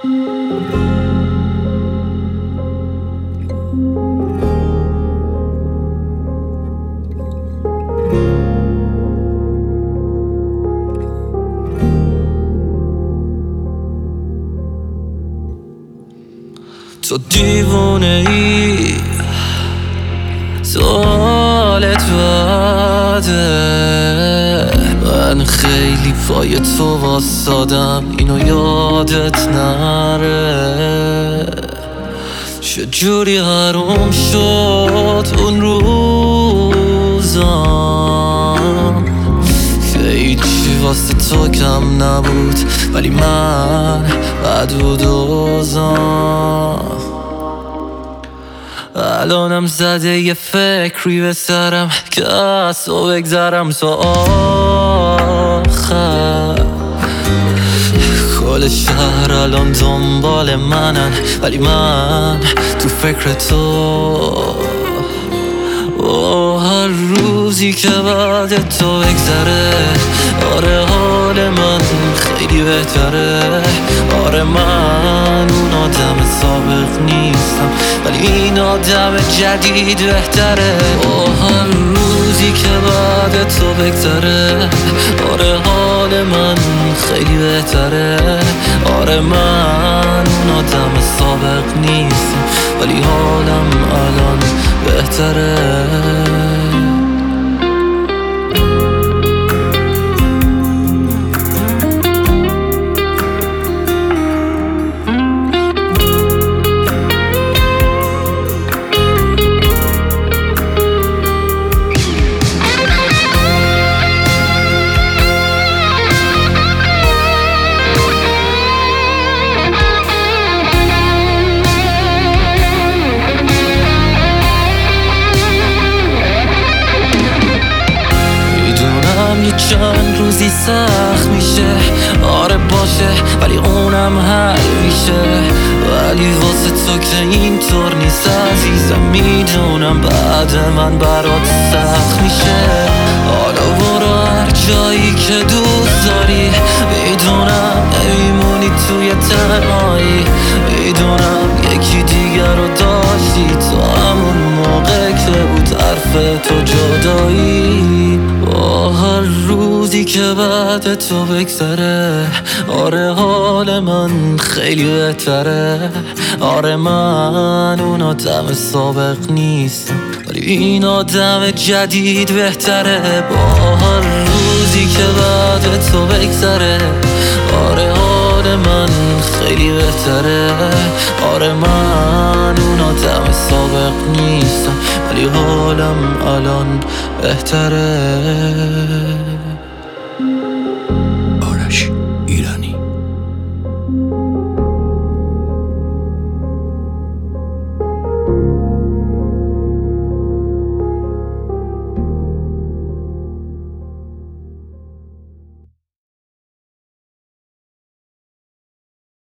تو دیوونه ای، سوالت بده. من خیلی پای تو واسادم، اینو یادت نره. چجوری حروم شد اون روزم که هیچی واسه تو کم نبود، ولی من بد بودوزم. الانم زده یه فکری به سرم که از تو بگذرم تا آخر. کل شهر الان دنبال منن، ولی من تو فکر تو. هر روزی که بعد تو بگذره، آره حال من خیلی بهتره. آره من اون آدم سابق نیستم، ولی این آدم جدید بهتره. هر روزی که بعد تو بگذره، آره حال من خیلی بهتره. آره من اون آدم سابق نیستم، ولی حالم الان بهتره. یه چند روزی سخت میشه، آره باشه، ولی اونم حل میشه. ولی واسه تو که اینطور نیست عزیزم، میدونم بعد من برات سخت میشه. حالا برو هر جایی که دوست داری، میدونم نمیمونی توی تنهایی. میدونم یکی دیگر رو داشتی تو همون موقع که بود حرف تو جدایی. هر روزی که بعد تو بگذره، آره حال من خیلی بهتره. آره من اون آدم سابق نیستم، ولی این آدم جدید بهتره. با هر روزی که بعد تو بگذره، آره حال من خیلی بهتره. آره من اون آدم سابق نیستم، ولی حالم الان بهتره.